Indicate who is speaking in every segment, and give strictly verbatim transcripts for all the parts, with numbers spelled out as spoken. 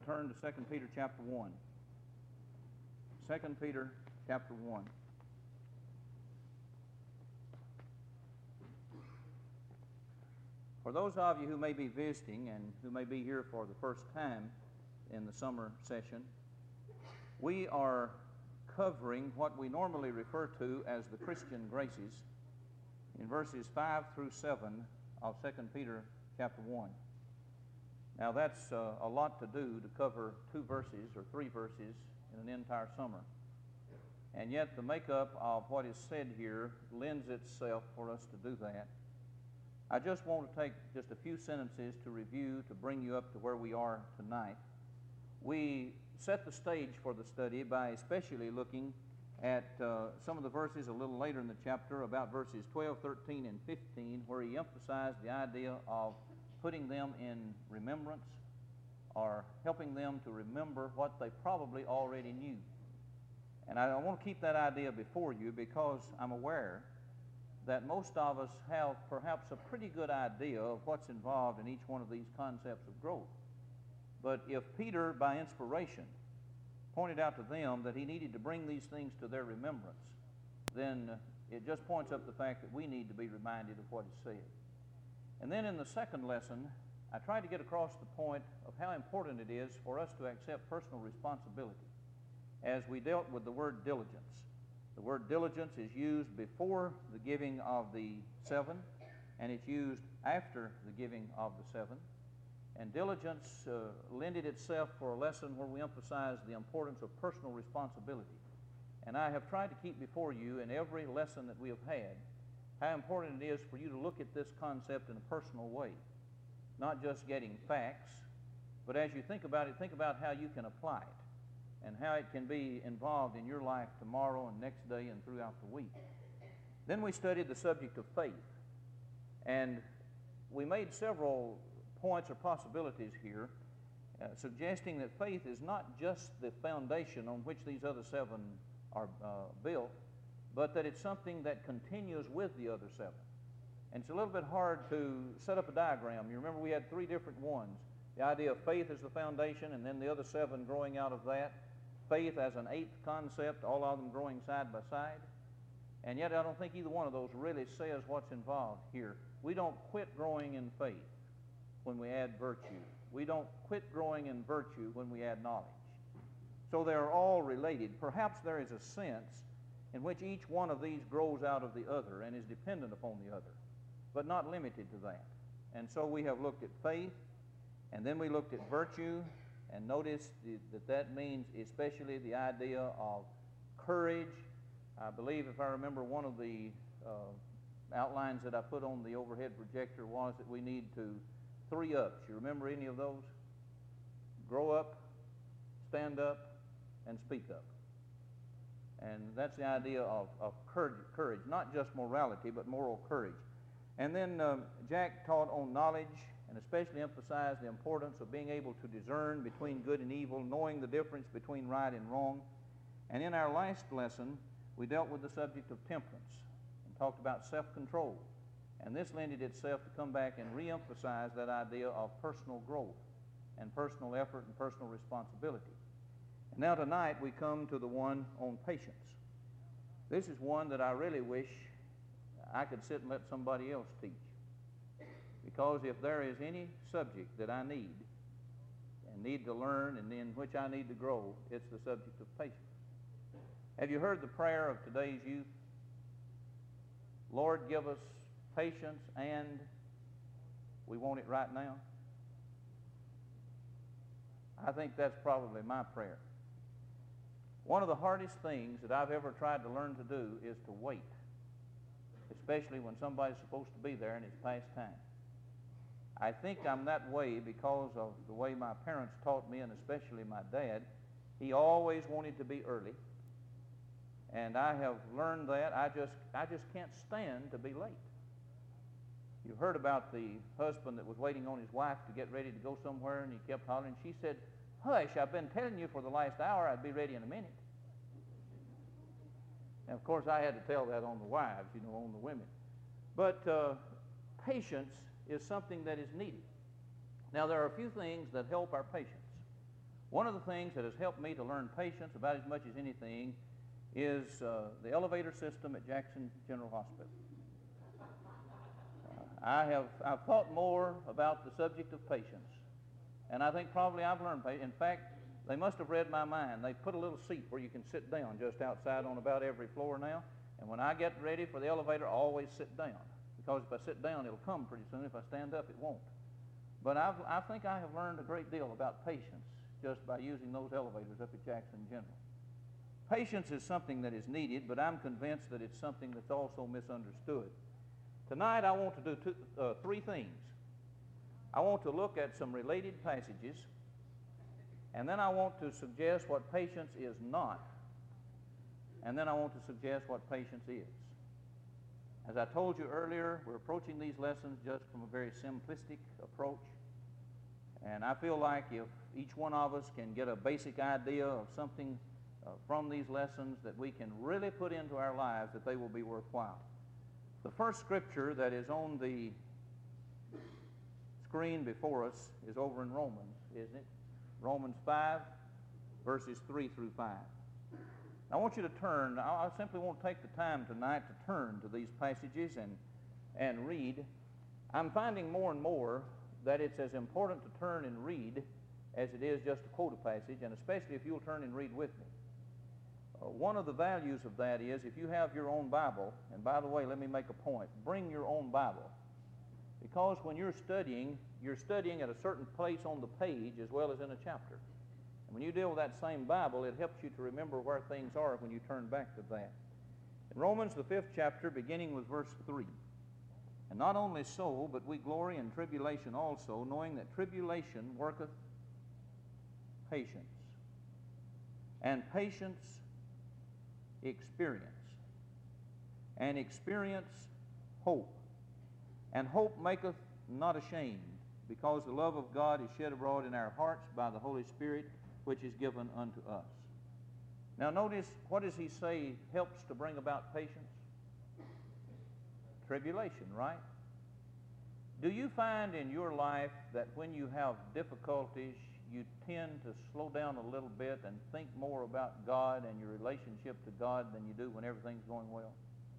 Speaker 1: turn to Second Peter chapter one. Second Peter chapter one. For those of you who may be visiting and who may be here for the first time in the summer session, we are covering what we normally refer to as the Christian graces in verses five through seven of Second Peter chapter one. Now that's uh, a lot to do to cover two verses or three verses in an entire summer. And yet the makeup of what is said here lends itself for us to do that. I just want to take just a few sentences to review to bring you up to where we are tonight. We set the stage for the study by especially looking at uh, some of the verses a little later in the chapter, about verses twelve, thirteen, and fifteen, where he emphasized the idea of putting them in remembrance or helping them to remember what they probably already knew. And I want to keep that idea before you because I'm aware that most of us have perhaps a pretty good idea of what's involved in each one of these concepts of growth. But if Peter, by inspiration, pointed out to them that he needed to bring these things to their remembrance, then it just points up the fact that we need to be reminded of what is said. And then in the second lesson, I tried to get across the point of how important it is for us to accept personal responsibility as we dealt with the word diligence. The word diligence is used before the giving of the seven, and it's used after the giving of the seven. And diligence uh, lended itself for a lesson where we emphasize the importance of personal responsibility. And I have tried to keep before you in every lesson that we have had how important it is for you to look at this concept in a personal way. Not just getting facts, but as you think about it, think about how you can apply it and how it can be involved in your life tomorrow and next day and throughout the week. Then we studied the subject of faith. And we made several points or possibilities here, uh, suggesting that faith is not just the foundation on which these other seven are uh, built, but that it's something that continues with the other seven. And it's a little bit hard to set up a diagram. You remember we had three different ones. The idea of faith as the foundation, and then the other seven growing out of that. Faith as an eighth concept, all of them growing side by side. And yet I don't think either one of those really says what's involved here. We don't quit growing in faith when we add virtue. We don't quit growing in virtue when we add knowledge. So they're all related. Perhaps there is a sense in which each one of these grows out of the other and is dependent upon the other, but not limited to that. And so we have looked at faith, and then we looked at virtue, and noticed that that means especially the idea of courage. I believe, if I remember, one of the uh, outlines that I put on the overhead projector was that we need to three ups. You remember any of those? Grow up, stand up, and speak up. And that's the idea of, of courage, courage, not just morality, but moral courage. And then um, Jack taught on knowledge, and especially emphasized the importance of being able to discern between good and evil, knowing the difference between right and wrong. And in our last lesson, we dealt with the subject of temperance and talked about self-control. And this lended itself to come back and re-emphasize that idea of personal growth and personal effort and personal responsibility. And now tonight we come to the one on patience. This is one that I really wish I could sit and let somebody else teach. Because if there is any subject that I need and need to learn and in which I need to grow, it's the subject of patience. Have you heard the prayer of today's youth? Lord, give us patience, and we want it right now. I think that's probably my prayer. One of the hardest things that I've ever tried to learn to do is to wait, especially when somebody's supposed to be there and it's past time. I think I'm that way because of the way my parents taught me, and especially my dad. He always wanted to be early, and I have learned that I just I just can't stand to be late. You heard about the husband that was waiting on his wife to get ready to go somewhere, and he kept hollering. She said, "Hush, I've been telling you for the last hour I'd be ready in a minute." And of course I had to tell that on the wives, you know, on the women. But uh, patience is something that is needed. Now there are a few things that help our patience. One of the things that has helped me to learn patience about as much as anything is uh, the elevator system at Jackson General Hospital. Uh, I have I've thought more about the subject of patience, and I think probably I've learned patience. In fact, they must have read my mind. They put a little seat where you can sit down just outside on about every floor now, and when I get ready for the elevator, I always sit down, because if I sit down, it'll come pretty soon. If I stand up, it won't. But I've, I think I have learned a great deal about patience just by using those elevators up at Jackson General. Patience is something that is needed, but I'm convinced that it's something that's also misunderstood. Tonight I want to do two, uh, three things. I want to look at some related passages, and then I want to suggest what patience is not, and then I want to suggest what patience is. As I told you earlier, we're approaching these lessons just from a very simplistic approach, and I feel like if each one of us can get a basic idea of something uh, from these lessons that we can really put into our lives, that they will be worthwhile. The first scripture that is on the screen before us is over in Romans, isn't it? Romans five, verses three through five. I want you to turn. I simply won't take the time tonight to turn to these passages and, and read. I'm finding more and more that it's as important to turn and read as it is just to quote a passage, and especially if you'll turn and read with me. Uh, one of the values of that is if you have your own Bible, and by the way, let me make a point, bring your own Bible. Because when you're studying, you're studying at a certain place on the page as well as in a chapter. And when you deal with that same Bible, it helps you to remember where things are when you turn back to that. In Romans, the fifth chapter, beginning with verse three. And not only so, but we glory in tribulation also, knowing that tribulation worketh patience, and patience experience, and experience hope, and hope maketh not ashamed, because the love of God is shed abroad in our hearts by the Holy Spirit, which is given unto us. Now notice, what does he say helps to bring about patience? Tribulation, right? Do you find in your life that when you have difficulties, you tend to slow down a little bit and think more about God and your relationship to God than you do when everything's going well?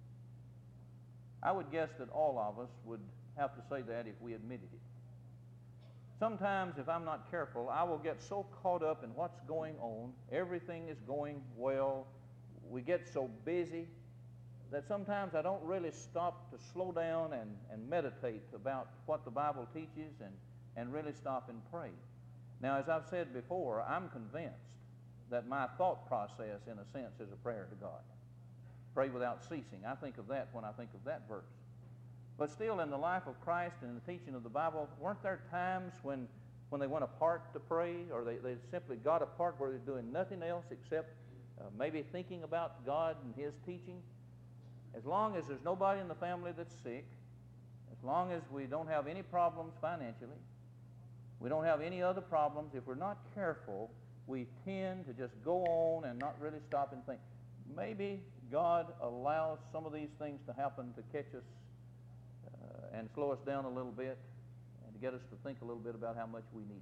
Speaker 1: I would guess that all of us would have to say that if we admitted it. Sometimes, if I'm not careful, I will get so caught up in what's going on, everything is going well, we get so busy, that sometimes I don't really stop to slow down and, and meditate about what the Bible teaches and, and really stop and pray. Now, as I've said before, I'm convinced that my thought process, in a sense, is a prayer to God. Pray without ceasing. I think of that when I think of that verse. But still, in the life of Christ and in the teaching of the Bible, weren't there times when, when they went apart to pray, or they, they simply got apart where they're doing nothing else except uh, maybe thinking about God and His teaching? As long as there's nobody in the family that's sick, as long as we don't have any problems financially, we don't have any other problems, if we're not careful, we tend to just go on and not really stop and think. Maybe God allows some of these things to happen to catch us uh, and slow us down a little bit and to get us to think a little bit about how much we need.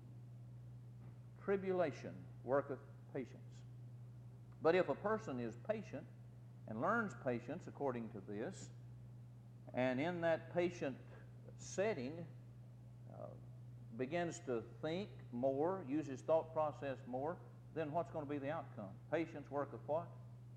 Speaker 1: Tribulation worketh patience. But if a person is patient and learns patience according to this, and in that patient setting uh, begins to think more, use his thought process more, then what's going to be the outcome? Patience worketh what?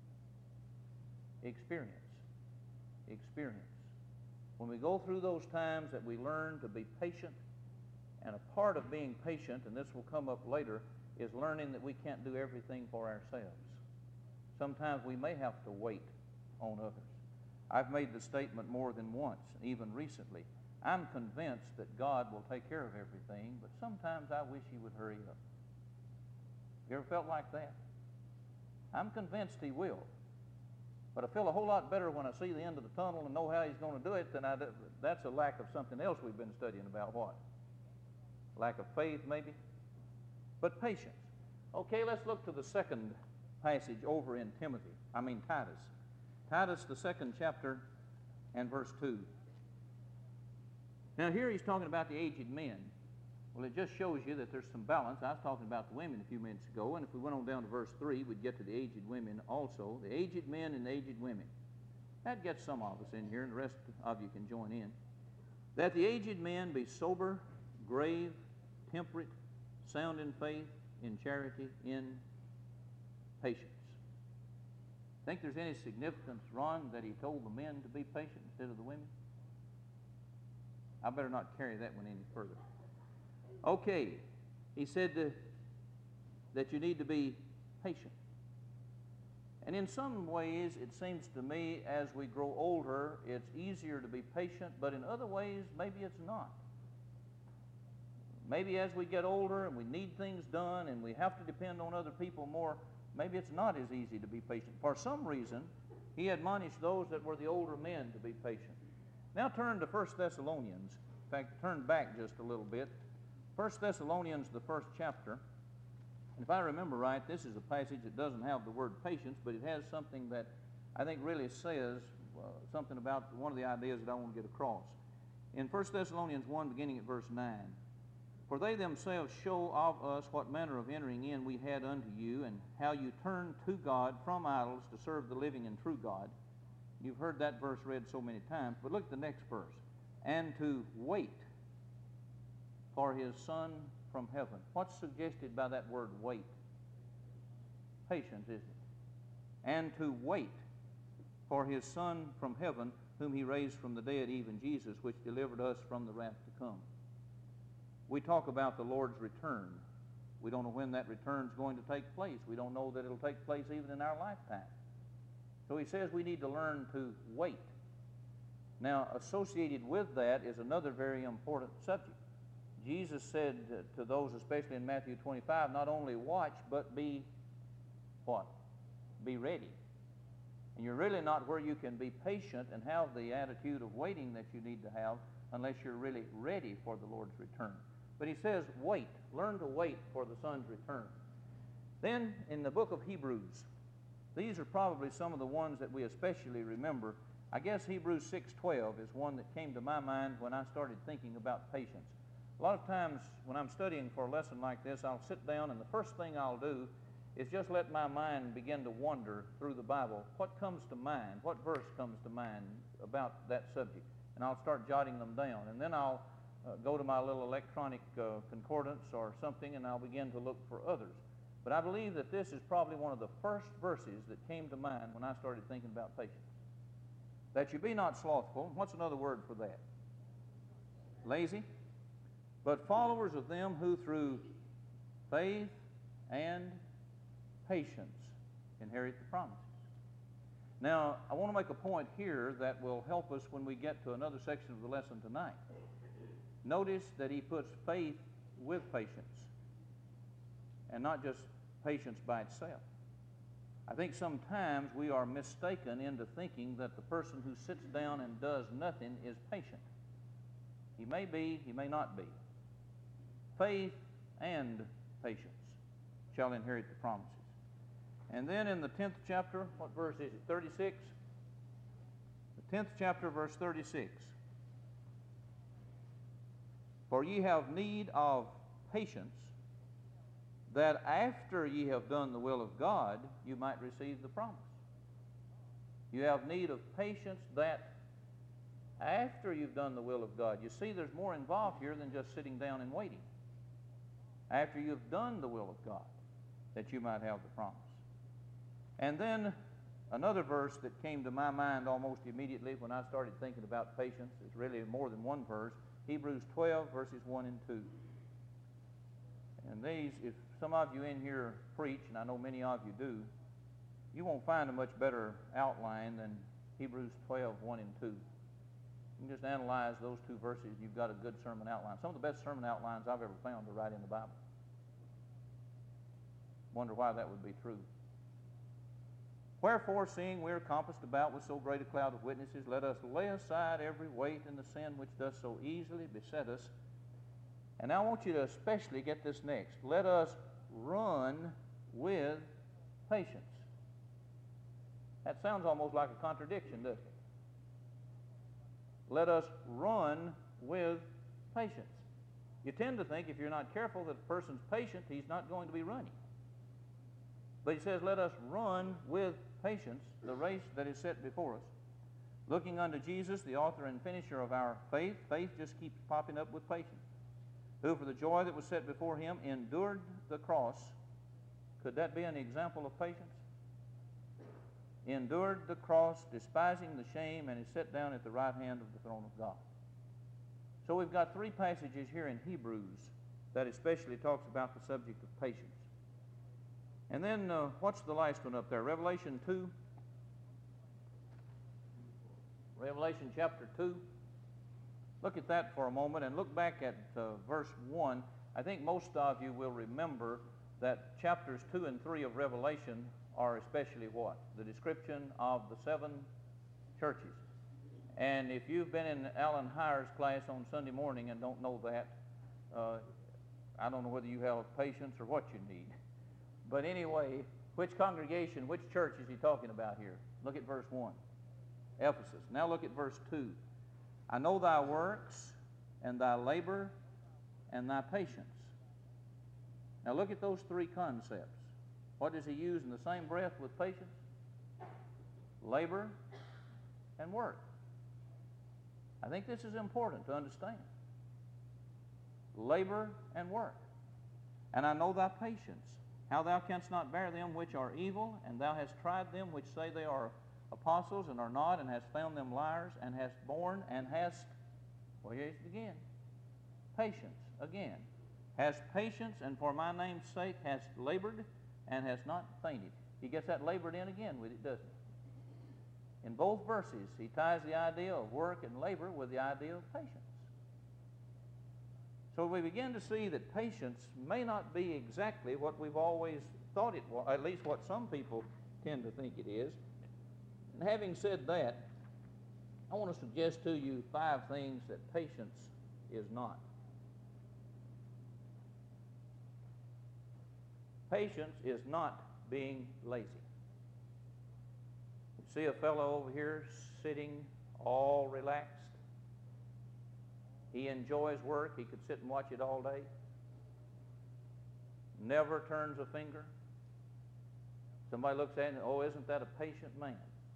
Speaker 1: Experience. Experience. When we go through those times that we learn to be patient, and a part of being patient, and this will come up later, is learning that we can't do everything for ourselves. Sometimes we may have to wait on others. I've made the statement more than once, even recently. I'm convinced that God will take care of everything, but sometimes I wish He would hurry up. You ever felt like that? I'm convinced He will. But I feel a whole lot better when I see the end of the tunnel and know how He's going to do it than I do. That's a lack of something else we've been studying about. What? Lack of faith, maybe? But patience. Okay, let's look to the second passage over in Timothy. I mean Titus. Titus, the second chapter and verse two. Now here he's talking about the aged men. Well, it just shows you that there's some balance. I was talking about the women a few minutes ago, and if we went on down to verse three, we'd get to the aged women also. The aged men and the aged women. That gets some of us in here, and the rest of you can join in. That the aged men be sober, grave, temperate, sound in faith, in charity, in patience. Think there's any significance, Ron, that he told the men to be patient instead of the women? I better not carry that one any further. Okay, he said to, that you need to be patient. And in some ways, it seems to me, as we grow older, it's easier to be patient, but in other ways, maybe it's not. Maybe as we get older and we need things done and we have to depend on other people more, maybe it's not as easy to be patient. For some reason, he admonished those that were the older men to be patient. Now turn to First Thessalonians. In fact, turn back just a little bit. First Thessalonians, the first chapter. And if I remember right, this is a passage that doesn't have the word patience, but it has something that I think really says uh, something about one of the ideas that I want to get across. In First Thessalonians one, beginning at verse nine, for they themselves show of us what manner of entering in we had unto you, and how you turned to God from idols to serve the living and true God. You've heard that verse read so many times, but look at the next verse. And to wait for his Son from heaven. What's suggested by that word wait? Patience, isn't it? And to wait for his Son from heaven, whom he raised from the dead, even Jesus, which delivered us from the wrath to come. We talk about the Lord's return. We don't know when that return is going to take place. We don't know that it'll take place even in our lifetime. So he says we need to learn to wait. Now, associated with that is another very important subject. Jesus said to those, especially in Matthew twenty-five, not only watch, but be what? Be ready. And you're really not where you can be patient and have the attitude of waiting that you need to have unless you're really ready for the Lord's return. But he says, wait. Learn to wait for the Son's return. Then, in the book of Hebrews, these are probably some of the ones that we especially remember. I guess Hebrews six twelve is one that came to my mind when I started thinking about patience. A lot of times when I'm studying for a lesson like this, I'll sit down and the first thing I'll do is just let my mind begin to wander through the Bible. What comes to mind? What verse comes to mind about that subject? And I'll start jotting them down. And then I'll uh, go to my little electronic uh, concordance or something, and I'll begin to look for others. But I believe that this is probably one of the first verses that came to mind when I started thinking about patience. That you be not slothful. What's another word for that? Lazy. But followers of them who through faith and patience inherit the promises. Now, I want to make a point here that will help us when we get to another section of the lesson tonight. Notice that he puts faith with patience, and not just patience by itself. I think sometimes we are mistaken into thinking that the person who sits down and does nothing is patient. He may be, he may not be. Faith and patience shall inherit the promises. And then in the tenth chapter, what verse is it? thirty-six? The tenth chapter, verse thirty-six. For ye have need of patience, that after ye have done the will of God, you might receive the promise. You have need of patience that after you've done the will of God. You see, there's more involved here than just sitting down and waiting. After you've done the will of God, that you might have the promise. And then another verse that came to my mind almost immediately when I started thinking about patience, is really more than one verse, Hebrews twelve, verses one and two. And these, if some of you in here preach, and I know many of you do, you won't find a much better outline than Hebrews twelve, one and two. You can just analyze those two verses, and you've got a good sermon outline. Some of the best sermon outlines I've ever found to write in the Bible. Wonder why that would be true. Wherefore, seeing we are compassed about with so great a cloud of witnesses, let us lay aside every weight and the sin which does so easily beset us. And now I want you to especially get this next. Let us run with patience. That sounds almost like a contradiction, doesn't it? Let us run with patience. You tend to think, if you're not careful, that a person's patient, he's not going to be running. But he says, let us run with patience the race that is set before us, looking unto Jesus, the author and finisher of our faith. Faith just keeps popping up with patience. Who for the joy that was set before him endured the cross. Could that be an example of patience? Endured the cross, despising the shame, and is set down at the right hand of the throne of God. So we've got three passages here in Hebrews that especially talks about the subject of patience. And then uh, what's the last one up there? Revelation two. Revelation chapter two. Look at that for a moment and look back at uh, verse one. I think most of you will remember that chapters two and three of Revelation are especially what? The description of the seven churches. And if you've been in Alan Heyer's class on Sunday morning and don't know that, uh, I don't know whether you have patience or what you need. But anyway, which congregation, which church is he talking about here? Look at verse one. Ephesus. Now look at verse two. I know thy works and thy labor and thy patience. Now look at those three concepts. What does he use in the same breath with patience? Labor and work. I think this is important to understand. Labor and work. And I know thy patience, how thou canst not bear them which are evil, and thou hast tried them which say they are apostles and are not, and hast found them liars, and hast borne, and hast, well, here's it again, patience again. Hast patience, and for my name's sake hast labored, and hast not fainted. He gets that labored in again with it, doesn't he? In both verses, he ties the idea of work and labor with the idea of patience. So we begin to see that patience may not be exactly what we've always thought it was, at least what some people tend to think it is. And having said that, I want to suggest to you five things that patience is not. Patience is not being lazy. You see a fellow over here sitting all relaxed. He enjoys work. He could sit and watch it all day. Never turns a finger. Somebody looks at him and, oh, isn't that a patient man?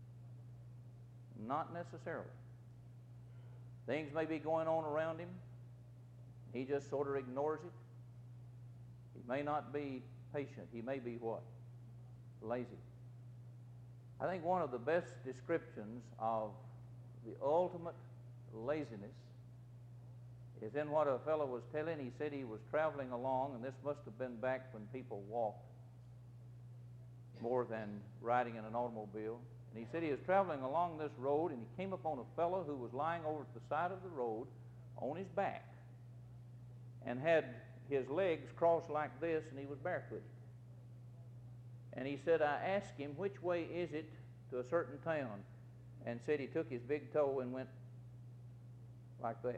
Speaker 1: Not necessarily. Things may be going on around him. He just sort of ignores it. He may not be patient. He may be what? Lazy. I think one of the best descriptions of the ultimate laziness is in what a fellow was telling. He said he was traveling along, and this must have been back when people walked more than riding in an automobile. And he said he was traveling along this road, and he came upon a fellow who was lying over at the side of the road on his back and had his legs crossed like this, and he was barefooted. And he said, I asked him, which way is it to a certain town? And said he took his big toe and went like that.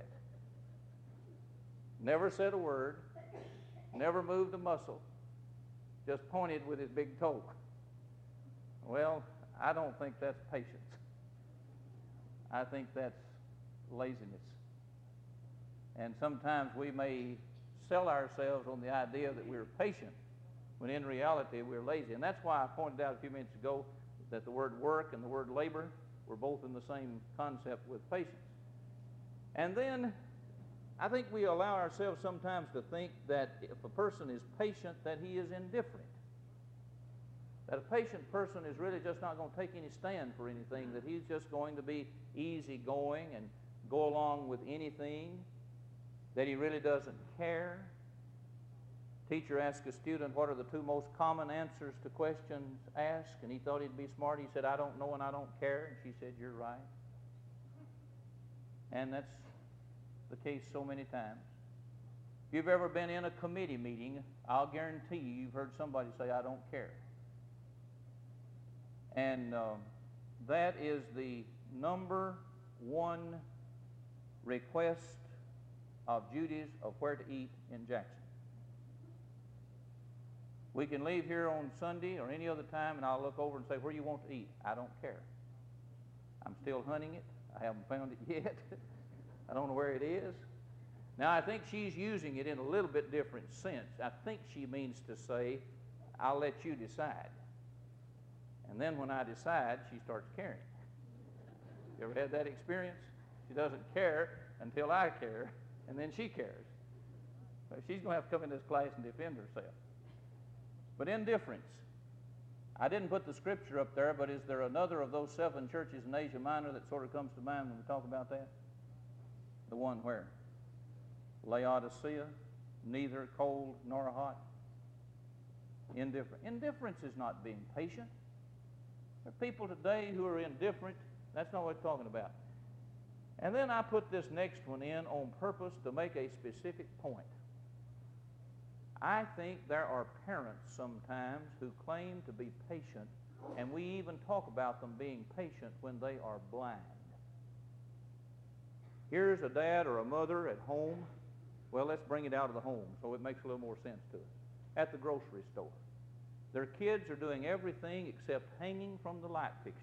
Speaker 1: Never said a word, never moved a muscle, just pointed with his big toe. Well, I don't think that's patience. I think that's laziness. And sometimes we may sell ourselves on the idea that we're patient, when in reality we're lazy. And that's why I pointed out a few minutes ago that the word work and the word labor were both in the same concept with patience. And then I think we allow ourselves sometimes to think that if a person is patient, that he is indifferent. That a patient person is really just not going to take any stand for anything, that he's just going to be easygoing and go along with anything, that he really doesn't care. Teacher asked a student, what are the two most common answers to questions asked? And he thought he'd be smart. He said, I don't know and I don't care. And she said, you're right. And that's the case so many times. If you've ever been in a committee meeting, I'll guarantee you you've heard somebody say, I don't care. And um, that is the number one request of Judy's of where to eat in Jackson. We can leave here on Sunday or any other time, and I'll look over and say, where you want to eat? I don't care. I'm still hunting it. I haven't found it yet. I don't know where it is. Now, I think she's using it in a little bit different sense. I think she means to say, I'll let you decide. And then when I decide, she starts caring. You ever had that experience? She doesn't care until I care, and then she cares. But she's going to have to come in this class and defend herself. But indifference. I didn't put the scripture up there, but is there another of those seven churches in Asia Minor that sort of comes to mind when we talk about that? The one where? Laodicea, neither cold nor hot. Indifferent. Indifference is not being patient. There are people today who are indifferent. That's not what we're talking about. And then I put this next one in on purpose to make a specific point. I think there are parents sometimes who claim to be patient, and we even talk about them being patient when they are blind. Here's a dad or a mother at home. Well, let's bring it out of the home so it makes a little more sense to us. At the grocery store. Their kids are doing everything except hanging from the light fixtures.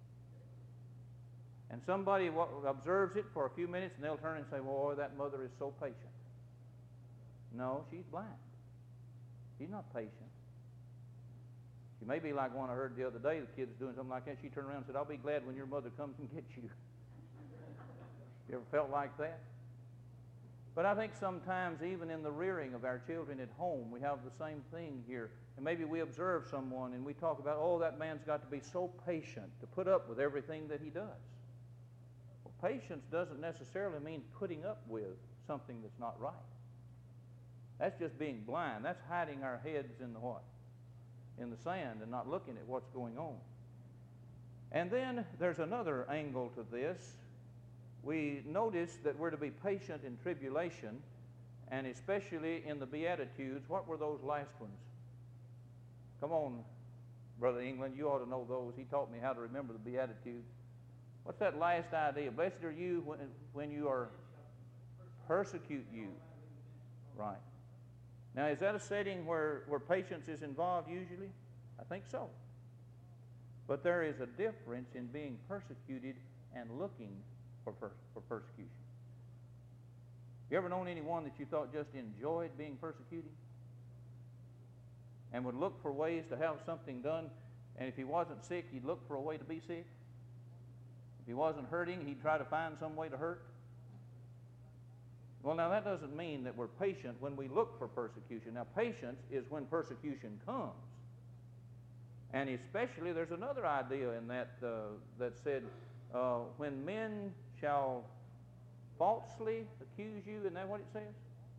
Speaker 1: And somebody observes it for a few minutes and they'll turn and say, boy, that mother is so patient. No, she's blind. She's not patient. She may be like one I heard the other day, the kid's doing something like that. She turned around and said, I'll be glad when your mother comes and gets you. You ever felt like that? But I think sometimes even in the rearing of our children at home, we have the same thing here. And maybe we observe someone and we talk about, oh, that man's got to be so patient to put up with everything that he does. Well, patience doesn't necessarily mean putting up with something that's not right. That's just being blind. That's hiding our heads in the what? In the sand and not looking at what's going on. And then there's another angle to this. We notice that we're to be patient in tribulation, and especially in the Beatitudes. What were those last ones? Come on, Brother England, you ought to know those. He taught me how to remember the Beatitudes. What's that last idea? Blessed are you when, when you are persecute you. Right. Now, is that a setting where, where patience is involved usually? I think so. But there is a difference in being persecuted and looking for, per, for persecution. You ever known anyone that you thought just enjoyed being persecuted? And would look for ways to have something done, and if he wasn't sick, he'd look for a way to be sick? If he wasn't hurting, he'd try to find some way to hurt? Well, now that doesn't mean that we're patient when we look for persecution. Now, patience is when persecution comes. And especially, there's another idea in that uh, that said, uh, when men shall falsely accuse you, isn't that what it says?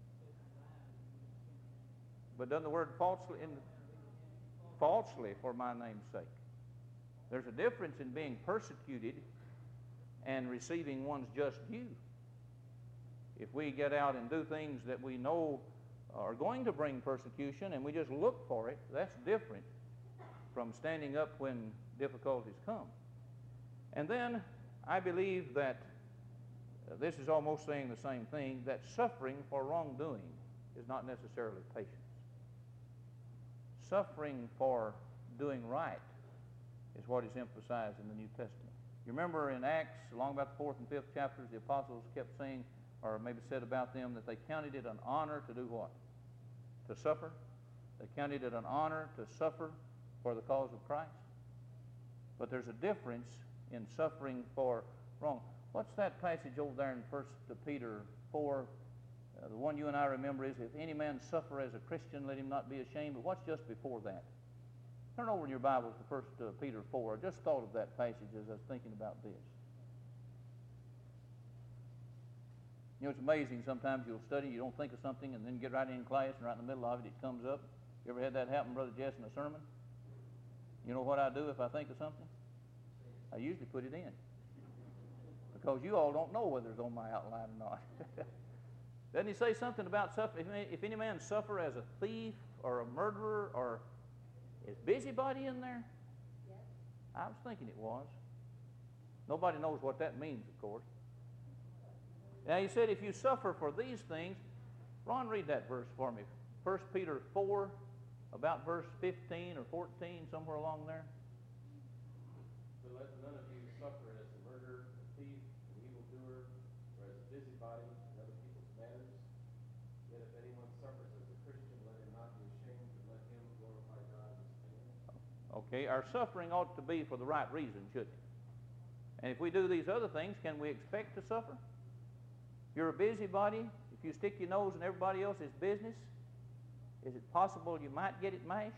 Speaker 1: But doesn't the word falsely, in falsely for my name's sake. There's a difference in being persecuted and receiving one's just due. If we get out and do things that we know are going to bring persecution and we just look for it, that's different from standing up when difficulties come. And then I believe that uh, this is almost saying the same thing, that suffering for wrongdoing is not necessarily patience. Suffering for doing right is what is emphasized in the New Testament. You remember in Acts, along about the fourth and fifth chapters, the apostles kept saying, or maybe said about them, that they counted it an honor to do what? To suffer. They counted it an honor to suffer for the cause of Christ. But there's a difference in suffering for wrong. What's that passage over there in First Peter four? Uh, the one you and I remember is, if any man suffer as a Christian, let him not be ashamed. But what's just before that? Turn over in your Bibles to First Peter four. I just thought of that passage as I was thinking about this. You know, it's amazing. Sometimes you'll study, you don't think of something, and then get right in class, and right in the middle of it, it comes up. You ever had that happen, Brother Jess, in a sermon? You know what I do if I think of something? I usually put it in. Because you all don't know whether it's on my outline or not. Doesn't he say something about suffering? If any man suffer as a thief or a murderer, or is busybody in there? Yes. I was thinking it was. Nobody knows what that means, of course. Now, he said, if you suffer for these things, Ron, read that verse for me. First Peter four, about verse fifteen or fourteen, somewhere along there.
Speaker 2: But let none of you suffer as a murderer, a thief, an evildoer, or as a busybody in other people's matters.
Speaker 1: Okay, our suffering ought to be for the right reason, shouldn't it? And if we do these other things, can we expect to suffer? You're a busybody. If you stick your nose in everybody else's business, is it possible you might get it mashed?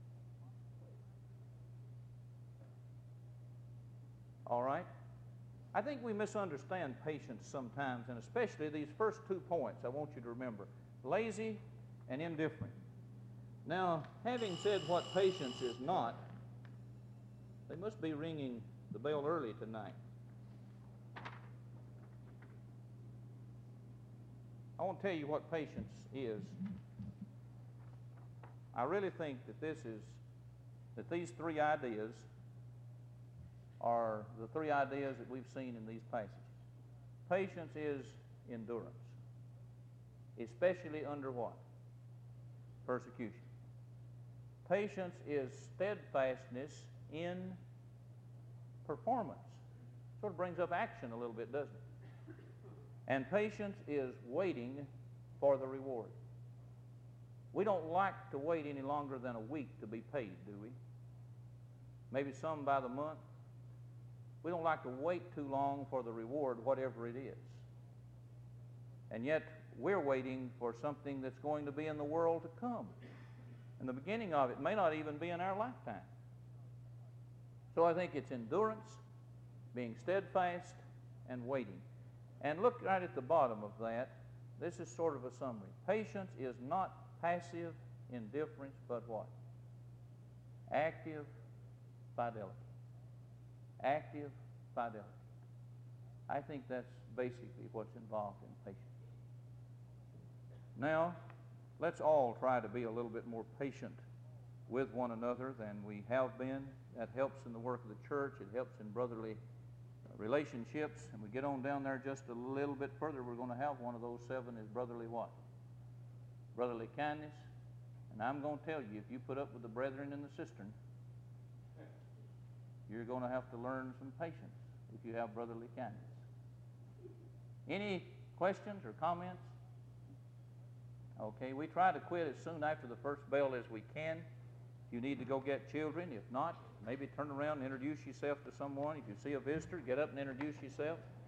Speaker 1: All right? I think we misunderstand patience sometimes, and especially these first two points I want you to remember: lazy and indifferent. Now, having said what patience is not, they must be ringing the bell early tonight. I want to tell you what patience is. I really think that this is, that these three ideas are the three ideas that we've seen in these passages. Patience is endurance, especially under what? Persecution. Patience is steadfastness in performance. Sort of brings up action a little bit, doesn't it? And patience is waiting for the reward. We don't like to wait any longer than a week to be paid, do we? Maybe some by the month. We don't like to wait too long for the reward, whatever it is. And yet, we're waiting for something that's going to be in the world to come. And the beginning of it may not even be in our lifetime. So I think it's endurance, being steadfast, and waiting. And look right at the bottom of that. This is sort of a summary. Patience is not passive indifference, but what? Active fidelity. Active fidelity. I think that's basically what's involved in patience. Now, let's all try to be a little bit more patient with one another than we have been. That helps in the work of the church. It helps in brotherly relationships. And we get on down there just a little bit further, we're going to have one of those seven is brotherly what? Brotherly kindness. And I'm going to tell you, if you put up with the brethren in the cistern, you're going to have to learn some patience if you have brotherly kindness. Any questions or comments? Okay, we try to quit as soon after the first bell as we can. If you need to go get children, if not, maybe turn around and introduce yourself to someone. If you see a visitor, get up and introduce yourself.